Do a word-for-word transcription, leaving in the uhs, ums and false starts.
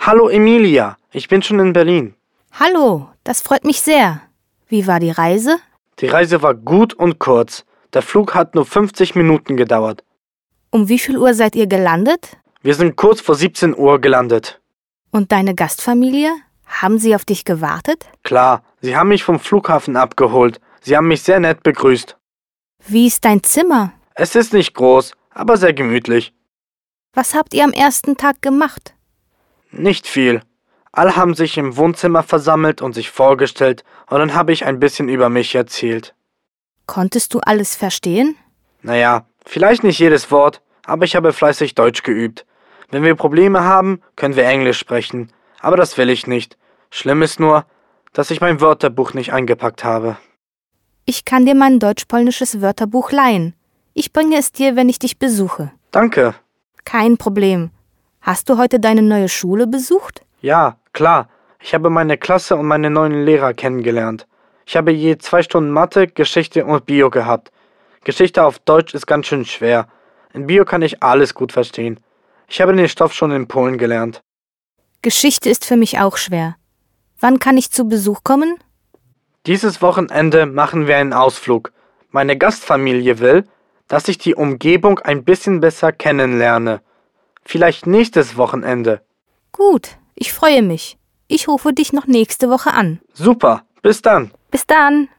Hallo Emilia, ich bin schon in Berlin. Hallo, das freut mich sehr. Wie war die Reise? Die Reise war gut und kurz. Der Flug hat nur fünfzig Minuten gedauert. Um wie viel Uhr seid ihr gelandet? Wir sind kurz vor siebzehn Uhr gelandet. Und deine Gastfamilie? Haben sie auf dich gewartet? Klar, sie haben mich vom Flughafen abgeholt. Sie haben mich sehr nett begrüßt. Wie ist dein Zimmer? Es ist nicht groß, aber sehr gemütlich. Was habt ihr am ersten Tag gemacht? Nicht viel. Alle haben sich im Wohnzimmer versammelt und sich vorgestellt, und dann habe ich ein bisschen über mich erzählt. Konntest du alles verstehen? Naja, vielleicht nicht jedes Wort, aber ich habe fleißig Deutsch geübt. Wenn wir Probleme haben, können wir Englisch sprechen. Aber das will ich nicht. Schlimm ist nur, dass ich mein Wörterbuch nicht eingepackt habe. Ich kann dir mein deutsch-polnisches Wörterbuch leihen. Ich bringe es dir, wenn ich dich besuche. Danke. Kein Problem. Hast du heute deine neue Schule besucht? Ja, klar. Ich habe meine Klasse und meine neuen Lehrer kennengelernt. Ich habe je zwei Stunden Mathe, Geschichte und Bio gehabt. Geschichte auf Deutsch ist ganz schön schwer. In Bio kann ich alles gut verstehen. Ich habe den Stoff schon in Polen gelernt. Geschichte ist für mich auch schwer. Wann kann ich zu Besuch kommen? Dieses Wochenende machen wir einen Ausflug. Meine Gastfamilie will, dass ich die Umgebung ein bisschen besser kennenlerne. Vielleicht nächstes Wochenende. Gut, ich freue mich. Ich rufe dich noch nächste Woche an. Super, bis dann. Bis dann.